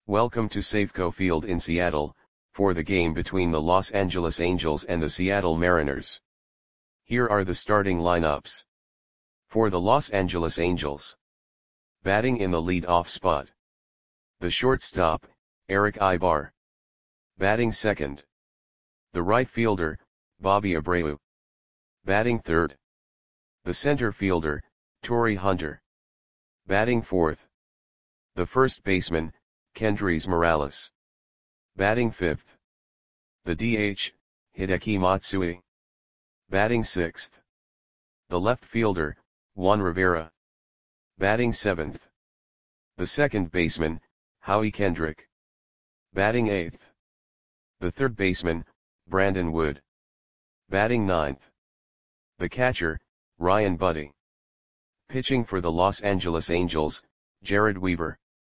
Welcome to Safeco Field in Seattle, for the game between the Los Angeles Angels and the Seattle Mariners. Here are the starting lineups. For the Los Angeles Angels. Batting in the lead-off spot. The shortstop, Erick Aybar. Batting second. The right fielder, Bobby Abreu. Batting third. The center fielder, Torii Hunter. Batting fourth. The first baseman, Kendrys Morales. Batting fifth. The DH, Hideki Matsui. Batting sixth. The left fielder, Juan Rivera. Batting seventh. The second baseman, Howie Kendrick. Batting eighth. The third baseman, Brandon Wood. Batting ninth. The catcher, Ryan Budde. Pitching for the Los Angeles Angels, Jered Weaver.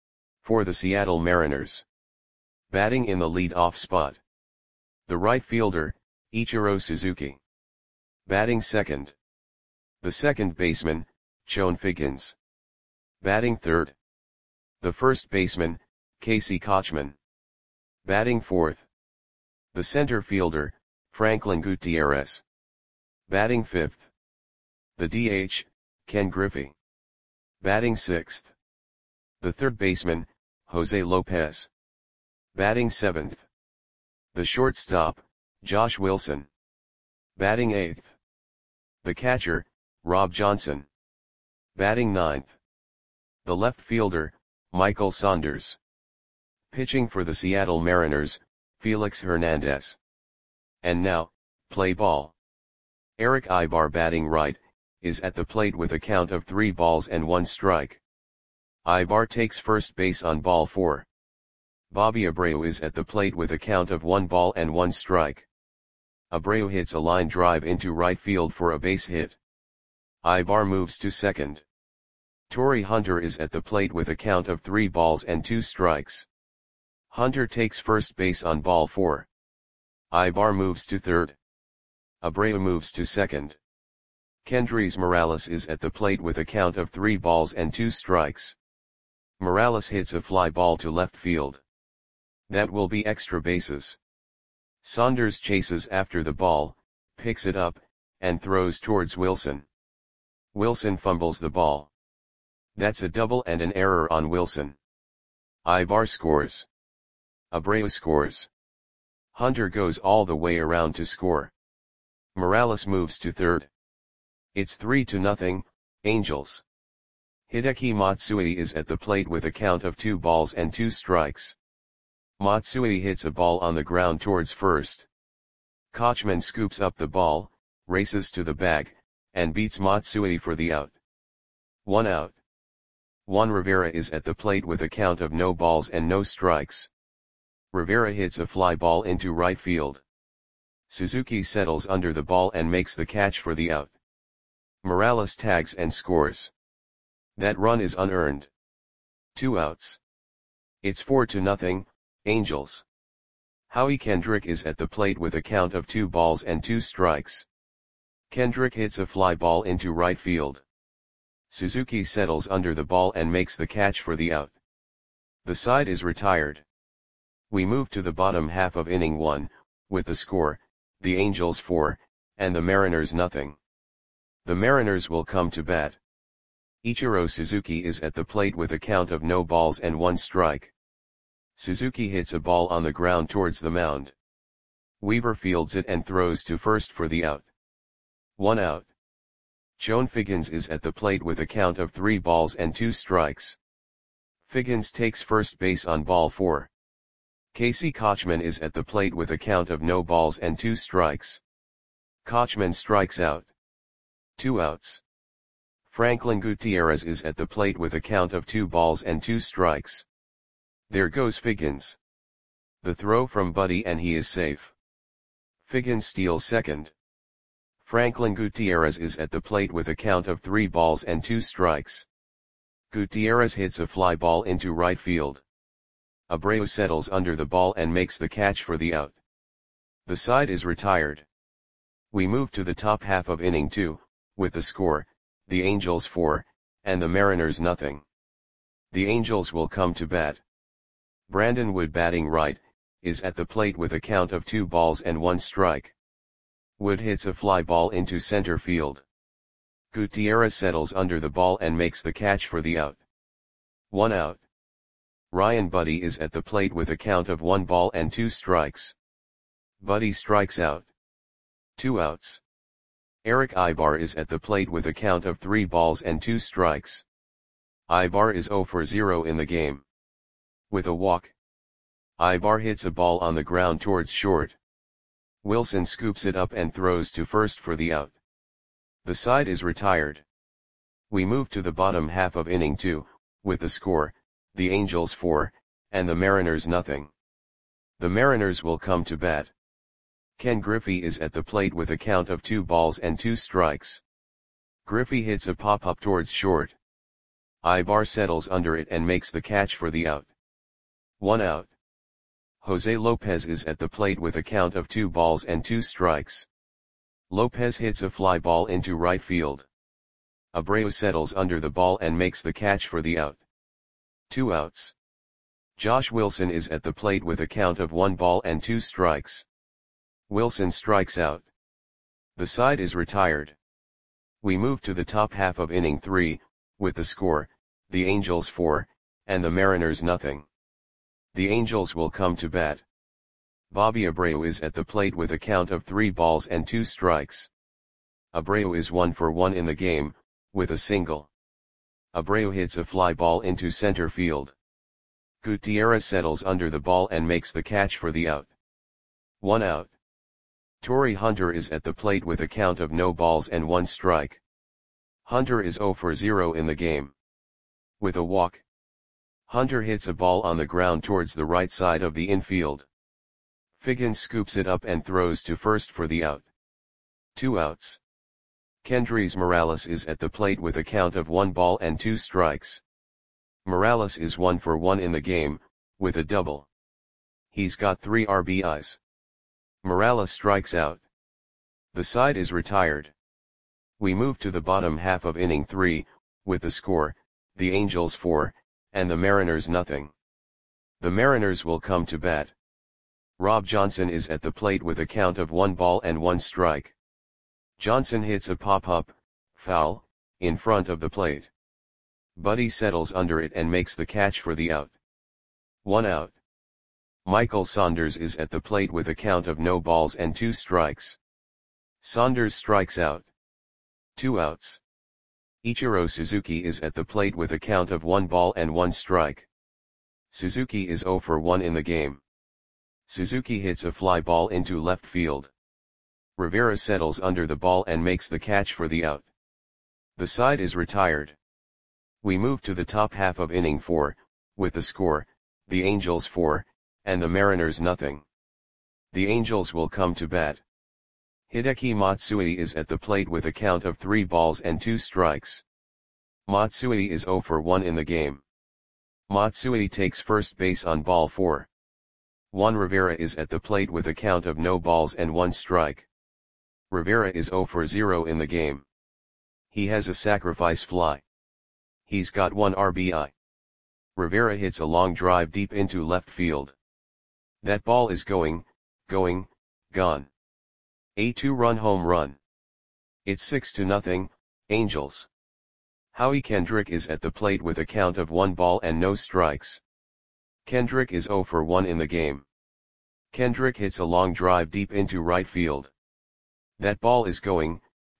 For the Seattle Mariners. Batting in the lead-off spot. The right fielder, Ichiro Suzuki. Batting second. The second baseman, Chone Figgins. Batting third. The first baseman, Casey Kotchman. Batting fourth. The center fielder, Franklin Gutierrez. Batting fifth. The DH, Ken Griffey. Batting sixth. The third baseman, Jose Lopez. Batting seventh. The shortstop, Josh Wilson. Batting eighth. The catcher, Rob Johnson. Batting ninth. The left fielder, Michael Saunders. Pitching for the Seattle Mariners, Felix Hernandez. And now, play ball. Erick Aybar batting right, is at the plate with a count of 3 balls and 1 strike. Aybar takes first base on ball 4. Bobby Abreu is at the plate with a count of 1 ball and 1 strike. Abreu hits a line drive into right field for a base hit. Aybar moves to second. Torii Hunter is at the plate with a count of 3 balls and 2 strikes. Hunter takes first base on ball 4. Aybar moves to third. Abreu moves to second. Kendrys Morales is at the plate with a count of 3 balls and 2 strikes. Morales hits a fly ball to left field. That will be extra bases. Saunders chases after the ball, picks it up, and throws towards Wilson. Wilson fumbles the ball. That's a double and an error on Wilson. Aybar scores. Abreu scores. Hunter goes all the way around to score. Morales moves to third. It's 3-0, Angels. Hideki Matsui is at the plate with a count of 2 balls and 2 strikes. Matsui hits a ball on the ground towards first. Kotchman scoops up the ball, races to the bag, and beats Matsui for the out. 1 out. Juan Rivera is at the plate with a count of no balls and no strikes. Rivera hits a fly ball into right field. Suzuki settles under the ball and makes the catch for the out. Morales tags and scores. That run is unearned. 2 outs. It's 4-0, Angels. Howie Kendrick is at the plate with a count of 2 balls and 2 strikes. Kendrick hits a fly ball into right field. Suzuki settles under the ball and makes the catch for the out. The side is retired. We move to the bottom half of inning 1, with the score, the Angels 4, and the Mariners nothing. The Mariners will come to bat. Ichiro Suzuki is at the plate with a count of no balls and 1 strike. Suzuki hits a ball on the ground towards the mound. Weaver fields it and throws to first for the out. 1 out. Chone Figgins is at the plate with a count of 3 balls and 2 strikes. Figgins takes first base on ball 4. Casey Kotchman is at the plate with a count of no balls and 2 strikes. Kotchman strikes out. 2 outs. Franklin Gutierrez is at the plate with a count of 2 balls and 2 strikes. There goes Figgins. The throw from Budde and he is safe. Figgins steals second. Franklin Gutierrez is at the plate with a count of 3 balls and 2 strikes. Gutierrez hits a fly ball into right field. Abreu settles under the ball and makes the catch for the out. The side is retired. We move to the top half of inning 2, with the score, the Angels 4, and the Mariners nothing. The Angels will come to bat. Brandon Wood batting right, is at the plate with a count of 2 balls and 1 strike. Wood hits a fly ball into center field. Gutierrez settles under the ball and makes the catch for the out. 1 out. Ryan Buddy is at the plate with a count of 1 ball and 2 strikes. Buddy strikes out. 2 outs. Eric Ibar is at the plate with a count of 3 balls and 2 strikes. Ibar is 0 for 0 in the game. With a walk, Ibar hits a ball on the ground towards short. Wilson scoops it up and throws to first for the out. The side is retired. We move to the bottom half of inning 2, with the score, the Angels 4, and the Mariners nothing. The Mariners will come to bat. Ken Griffey is at the plate with a count of 2 balls and 2 strikes. Griffey hits a pop-up towards short. Ibar settles under it and makes the catch for the out. 1 out. Jose Lopez is at the plate with a count of 2 balls and 2 strikes. Lopez hits a fly ball into right field. Abreu settles under the ball and makes the catch for the out. 2 outs. Josh Wilson is at the plate with a count of 1 ball and 2 strikes. Wilson strikes out. The side is retired. We move to the top half of inning 3, with the score, the Angels 4, and the Mariners nothing. The Angels will come to bat. Bobby Abreu is at the plate with a count of 3 balls and 2 strikes. Abreu is 1 for 1 in the game, with a single. Abreu hits a fly ball into center field. Gutierrez settles under the ball and makes the catch for the out. 1 out. Torrey Hunter is at the plate with a count of no balls and 1 strike. Hunter is 0 for 0 in the game. With a walk, Hunter hits a ball on the ground towards the right side of the infield. Figgins scoops it up and throws to first for the out. 2 outs. Kendrys Morales is at the plate with a count of 1 ball and 2 strikes. Morales is 1 for 1 in the game, with a double. He's got 3 RBIs. Morales strikes out. The side is retired. We move to the bottom half of inning 3, with the score, the Angels 4, and the Mariners nothing. The Mariners will come to bat. Rob Johnson is at the plate with a count of 1 ball and 1 strike. Johnson hits a pop-up, foul, in front of the plate. Buddy settles under it and makes the catch for the out. 1 out. Michael Saunders is at the plate with a count of no balls and 2 strikes. Saunders strikes out. 2 outs. Ichiro Suzuki is at the plate with a count of 1 ball and 1 strike. Suzuki is 0 for 1 in the game. Suzuki hits a fly ball into left field. Rivera settles under the ball and makes the catch for the out. The side is retired. We move to the top half of inning 4, with the score, the Angels 4, and the Mariners nothing. The Angels will come to bat. Hideki Matsui is at the plate with a count of 3 balls and 2 strikes. Matsui is 0 for 1 in the game. Matsui takes first base on ball 4. Juan Rivera is at the plate with a count of no balls and 1 strike. Rivera is 0 for 0 in the game. He has a sacrifice fly. He's got 1 RBI. Rivera hits a long drive deep into left field. That ball is going, gone. A 2-run home run. It's 6-0, Angels. Howie Kendrick is at the plate with a count of 1 ball and no strikes. Kendrick is 0 for 1 in the game. Kendrick hits a long drive deep into right field. That ball is going,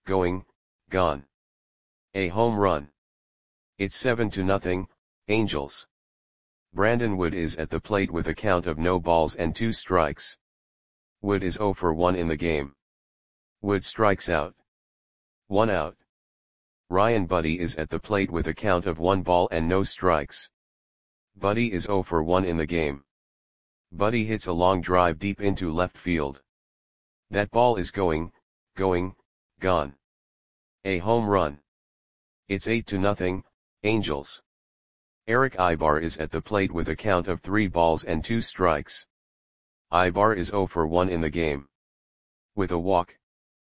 gone. A home run. It's 7-0, Angels. Brandon Wood is at the plate with a count of no balls and 2 strikes. Wood is 0 for 1 in the game. Wood strikes out. 1 out. Ryan Buddy is at the plate with a count of 1 ball and no strikes. Buddy is 0 for 1 in the game. Buddy hits a long drive deep into left field. That ball is going, gone. A home run. It's 8-0, Angels. Eric Ibar is at the plate with a count of 3 balls and 2 strikes. Ibar is 0 for 1 in the game. With a walk,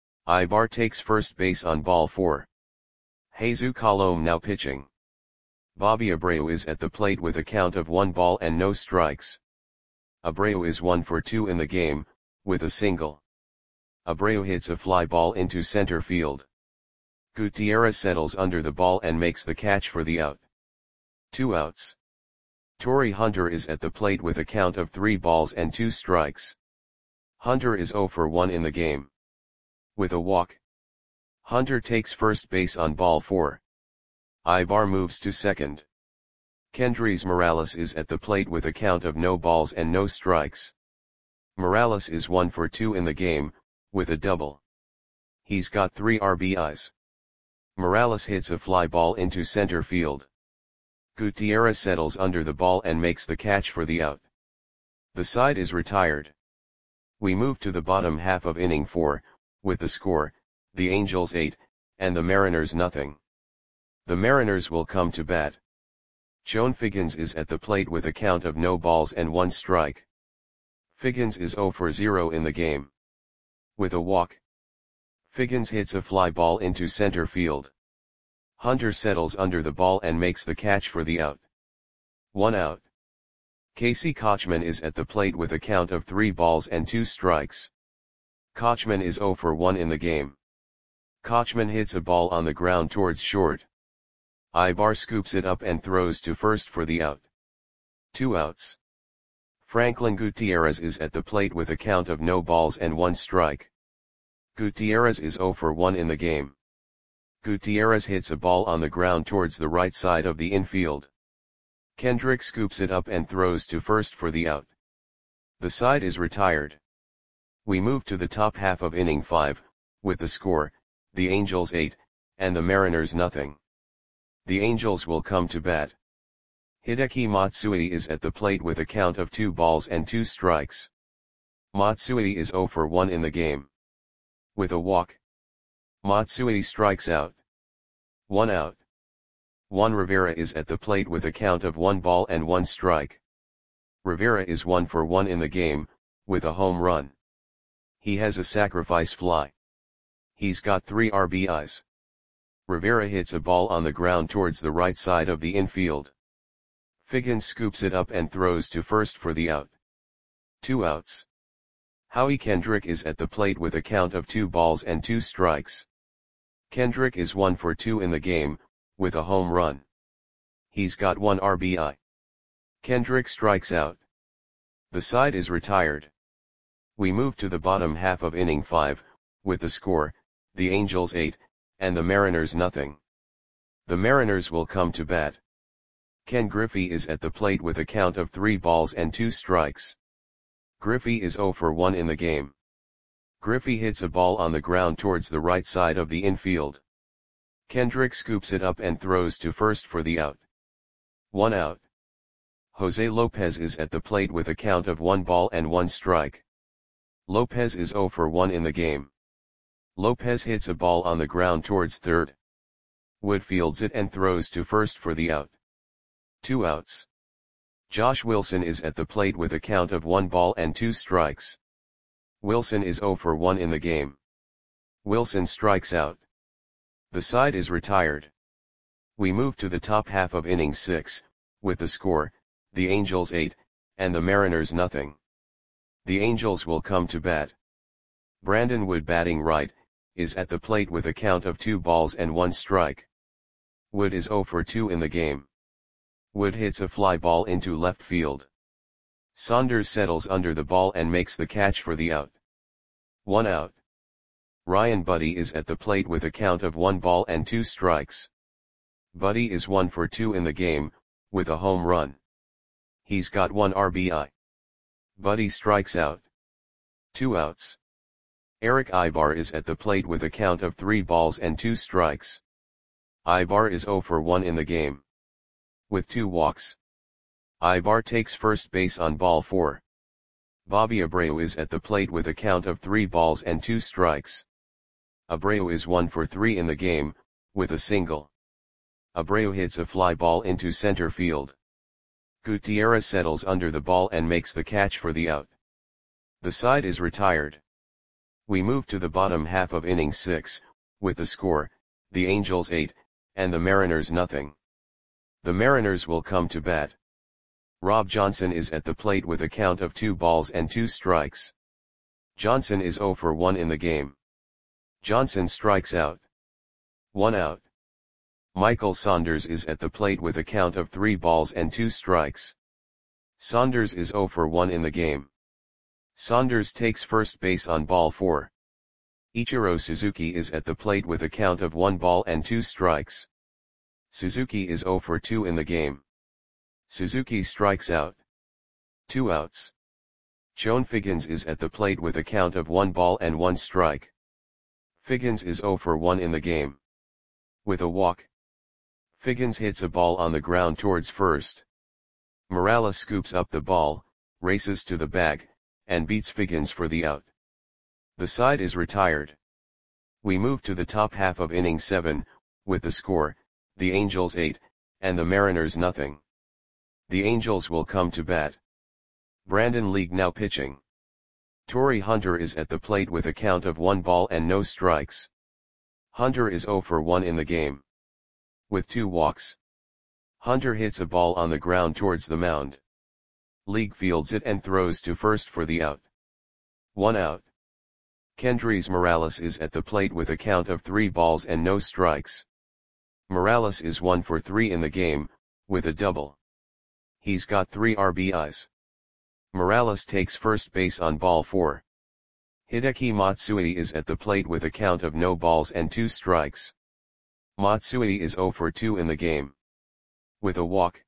Ibar takes first base on ball 4. Jesus Colome now pitching. Bobby Abreu is at the plate with a count of 1 ball and no strikes. Abreu is 1 for 2 in the game, with a single. Abreu hits a fly ball into center field. Gutierrez settles under the ball and makes the catch for the out. 2 outs. Torii Hunter is at the plate with a count of 3 balls and 2 strikes. Hunter is 0 for 1 in the game. With a walk. Hunter takes first base on ball 4. Ibar moves to second. Kendrys Morales is at the plate with a count of no balls and no strikes. Morales is 1 for 2 in the game, with a double. He's got 3 RBIs. Morales hits a fly ball into center field. Gutierrez settles under the ball and makes the catch for the out. The side is retired. We move to the bottom half of inning 4, with the score, the Angels 8, and the Mariners nothing. The Mariners will come to bat. Chone Figgins is at the plate with a count of no balls and 1 strike. Figgins is 0 for 0 in the game. With a walk. Figgins hits a fly ball into center field. Hunter settles under the ball and makes the catch for the out. 1 out. Casey Kotchman is at the plate with a count of 3 balls and 2 strikes. Kotchman is 0 for 1 in the game. Kotchman hits a ball on the ground towards short. Ibar scoops it up and throws to first for the out. 2 outs. Franklin Gutierrez is at the plate with a count of no balls and 1 strike. Gutierrez is 0 for 1 in the game. Gutierrez hits a ball on the ground towards the right side of the infield. Kendrick scoops it up and throws to first for the out. The side is retired. We move to the top half of inning 5, with the score, the Angels 8, and the Mariners nothing. The Angels will come to bat. Hideki Matsui is at the plate with a count of 2 balls and 2 strikes. Matsui is 0 for 1 in the game. With a walk. Matsui strikes out. 1 out. Juan Rivera is at the plate with a count of 1 ball and 1 strike. Rivera is 1 for 1 in the game, with a home run. He has a sacrifice fly. He's got 3 RBIs. Rivera hits a ball on the ground towards the right side of the infield. Figgins scoops it up and throws to first for the out. 2 outs. Howie Kendrick is at the plate with a count of 2 balls and 2 strikes. Kendrick is 1 for 2 in the game, with a home run. He's got 1 RBI. Kendrick strikes out. The side is retired. We move to the bottom half of inning 5, with the score, the Angels 8, and the Mariners nothing. The Mariners will come to bat. Ken Griffey is at the plate with a count of 3 balls and 2 strikes. Griffey is 0 for 1 in the game. Griffey hits a ball on the ground towards the right side of the infield. Kendrick scoops it up and throws to first for the out. 1 out. Jose Lopez is at the plate with a count of 1 ball and 1 strike. Lopez is 0 for 1 in the game. Lopez hits a ball on the ground towards third. Wood fields it and throws to first for the out. 2 outs. Josh Wilson is at the plate with a count of 1 ball and 2 strikes. Wilson is 0 for 1 in the game. Wilson strikes out. The side is retired. We move to the top half of inning 6, with the score, the Angels 8, and the Mariners nothing. The Angels will come to bat. Brandon Wood batting right, is at the plate with a count of 2 balls and 1 strike. Wood is 0 for 2 in the game. Wood hits a fly ball into left field. Saunders settles under the ball and makes the catch for the out. 1 out. Ryan Buddy is at the plate with a count of 1 ball and 2 strikes. Buddy is 1 for 2 in the game, with a home run. He's got 1 RBI. Buddy strikes out. 2 outs. Eric Ibar is at the plate with a count of 3 balls and 2 strikes. Ibar is 0 for 1 in the game. With 2 walks. Ibar takes first base on ball 4. Bobby Abreu is at the plate with a count of 3 balls and 2 strikes. Abreu is 1 for 3 in the game, with a single. Abreu hits a fly ball into center field. Gutierrez settles under the ball and makes the catch for the out. The side is retired. We move to the bottom half of inning 6, with the score, the Angels 8, and the Mariners nothing. The Mariners will come to bat. Rob Johnson is at the plate with a count of 2 balls and 2 strikes. Johnson is 0 for 1 in the game. Johnson strikes out. 1 out. Michael Saunders is at the plate with a count of 3 balls and 2 strikes. Saunders is 0 for 1 in the game. Saunders takes first base on ball 4. Ichiro Suzuki is at the plate with a count of 1 ball and 2 strikes. Suzuki is 0 for 2 in the game. Suzuki strikes out. 2 outs. Chone Figgins is at the plate with a count of 1 ball and 1 strike. Figgins is 0 for 1 in the game. With a walk. Figgins hits a ball on the ground towards first. Morales scoops up the ball, races to the bag, and beats Figgins for the out. The side is retired. We move to the top half of inning 7, with the score, the Angels 8, and the Mariners nothing. The Angels will come to bat. Brandon League now pitching. Torrey Hunter is at the plate with a count of 1 ball and no strikes. Hunter is 0 for 1 in the game. With 2 walks. Hunter hits a ball on the ground towards the mound. League fields it and throws to first for the out. 1 out. Kendrys Morales is at the plate with a count of 3 balls and no strikes. Morales is 1 for 3 in the game, with a double. He's got 3 RBIs. Morales takes first base on ball 4. Hideki Matsui is at the plate with a count of no balls and 2 strikes. Matsui is 0 for 2 in the game. With a walk.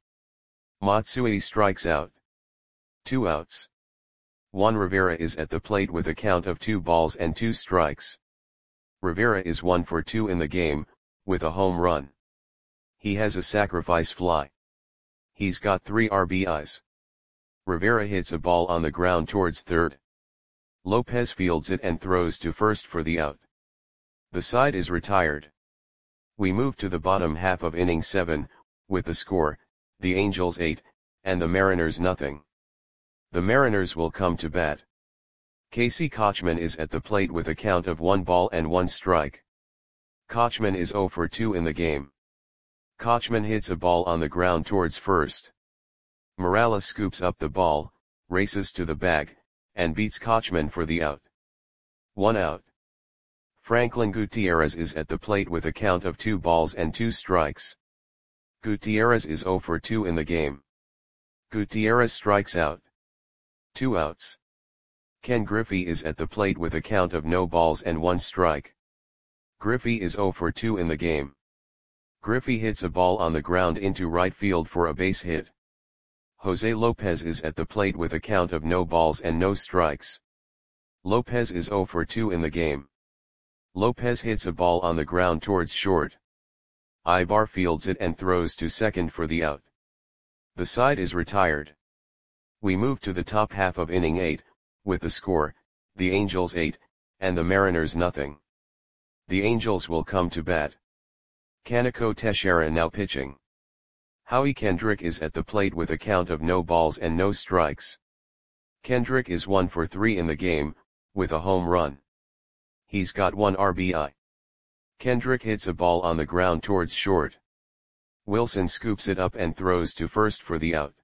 Matsui strikes out. 2 outs. Juan Rivera is at the plate with a count of 2 balls and 2 strikes. Rivera is 1 for 2 in the game, with a home run. He has a sacrifice fly. He's got 3 RBIs. Rivera hits a ball on the ground towards third. Lopez fields it and throws to first for the out. The side is retired. We move to the bottom half of inning 7, with the score, the Angels 8, and the Mariners nothing. The Mariners will come to bat. Casey Kotchman is at the plate with a count of 1 ball and 1 strike. Kotchman is 0 for 2 in the game. Kotchman hits a ball on the ground towards first. Morales scoops up the ball, races to the bag, and beats Kotchman for the out. 1 out. Franklin Gutierrez is at the plate with a count of 2 balls and 2 strikes. Gutierrez is 0 for 2 in the game. Gutierrez strikes out. 2 outs. Ken Griffey is at the plate with a count of no balls and 1 strike. Griffey is 0 for 2 in the game. Griffey hits a ball on the ground into right field for a base hit. Jose Lopez is at the plate with a count of no balls and no strikes. Lopez is 0 for 2 in the game. Lopez hits a ball on the ground towards short. Ibar fields it and throws to second for the out. The side is retired. We move to the top half of inning 8, with the score, the Angels 8, and the Mariners nothing. The Angels will come to bat. Kaneko Teixeira now pitching. Howie Kendrick is at the plate with a count of no balls and no strikes. Kendrick is 1 for 3 in the game, with a home run. He's got 1 RBI. Kendrick hits a ball on the ground towards short. Wilson scoops it up and throws to first for the out.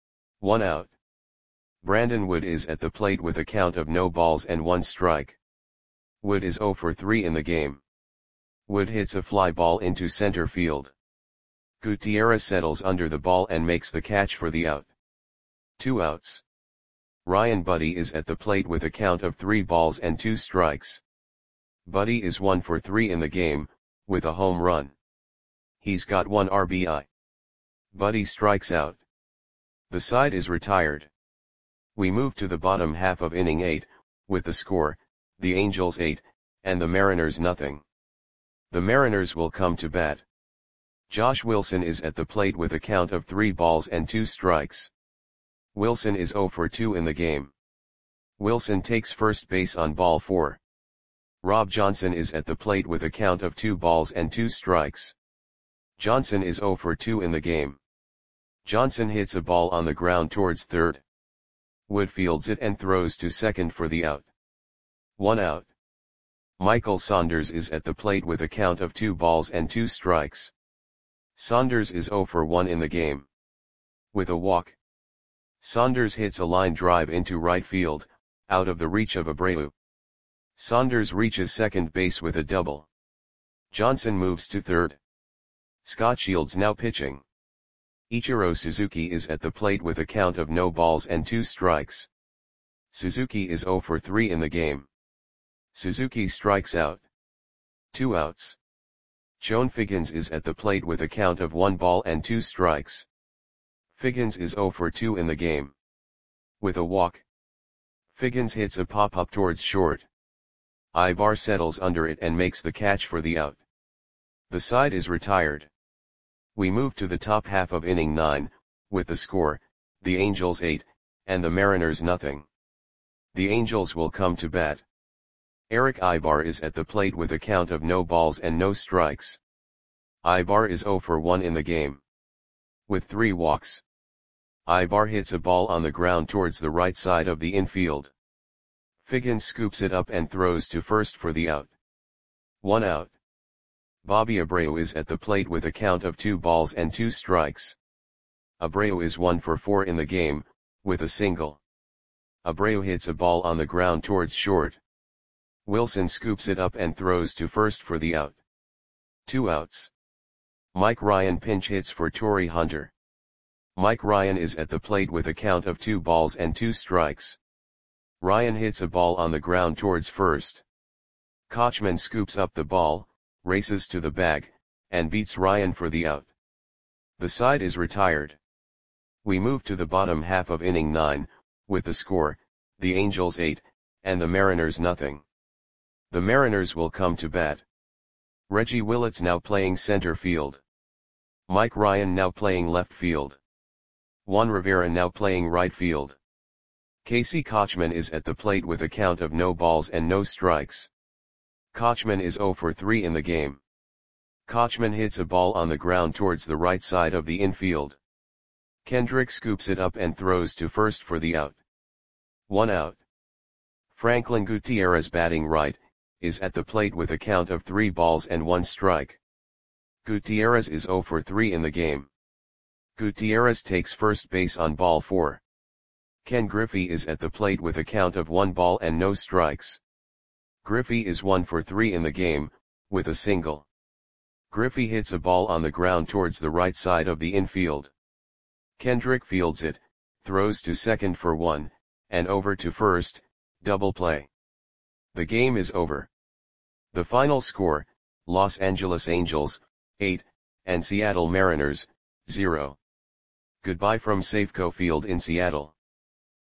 1 out. Brandon Wood is at the plate with a count of no balls and 1 strike. Wood is 0 for 3 in the game. Wood hits a fly ball into center field. Gutierrez settles under the ball and makes the catch for the out. 2 outs. Ryan Buddy is at the plate with a count of 3 balls and 2 strikes. Buddy is 1 for 3 in the game, with a home run. He's got 1 RBI. Buddy strikes out. The side is retired. We move to the bottom half of inning 8, with the score, the Angels 8, and the Mariners nothing. The Mariners will come to bat. Josh Wilson is at the plate with a count of 3 balls and 2 strikes. Wilson is 0 for 2 in the game. Wilson takes first base on ball 4. Rob Johnson is at the plate with a count of 2 balls and 2 strikes. Johnson is 0 for 2 in the game. Johnson hits a ball on the ground towards third. Wood fields it and throws to second for the out. 1 out. Michael Saunders is at the plate with a count of 2 balls and 2 strikes. Saunders is 0 for 1 in the game. With a walk. Saunders hits a line drive into right field, out of the reach of Abreu. Saunders reaches second base with a double. Johnson moves to third. Scott Shields now pitching. Ichiro Suzuki is at the plate with a count of no balls and 2 strikes. Suzuki is 0 for 3 in the game. Suzuki strikes out. 2 outs. Chone Figgins is at the plate with a count of 1 ball and 2 strikes. Figgins is 0 for 2 in the game. With a walk. Figgins hits a pop-up towards short. Ibar settles under it and makes the catch for the out. The side is retired. We move to the top half of inning 9, with the score, the Angels 8, and the Mariners nothing. The Angels will come to bat. Eric Ibar is at the plate with a count of no balls and no strikes. Ibar is 0 for 1 in the game. With 3 walks. Ibar hits a ball on the ground towards the right side of the infield. Figgins scoops it up and throws to first for the out. 1 out. Bobby Abreu is at the plate with a count of 2 balls and 2 strikes. Abreu is 1 for 4 in the game, with a single. Abreu hits a ball on the ground towards short. Wilson scoops it up and throws to first for the out. 2 outs. Mike Ryan pinch hits for Torrey Hunter. Mike Ryan is at the plate with a count of 2 balls and 2 strikes. Ryan hits a ball on the ground towards first. Kochman scoops up the ball, races to the bag, and beats Ryan for the out. The side is retired. We move to the bottom half of inning 9, with the score, the Angels 8, and the Mariners nothing. The Mariners will come to bat. Reggie Willits now playing center field. Mike Ryan now playing left field. Juan Rivera now playing right field. Casey Kochman is at the plate with a count of no balls and no strikes. Kochman is 0 for 3 in the game. Kochman hits a ball on the ground towards the right side of the infield. Kendrick scoops it up and throws to first for the out. 1 out. Franklin Gutierrez batting right, is at the plate with a count of 3 balls and 1 strike. Gutierrez is 0 for 3 in the game. Gutierrez takes first base on ball 4. Ken Griffey is at the plate with a count of 1 ball and no strikes. Griffey is 1 for 3 in the game, with a single. Griffey hits a ball on the ground towards the right side of the infield. Kendrick fields it, throws to second for 1, and over to first, double play. The game is over. The final score, Los Angeles Angels, 8, and Seattle Mariners, 0. Goodbye from Safeco Field in Seattle.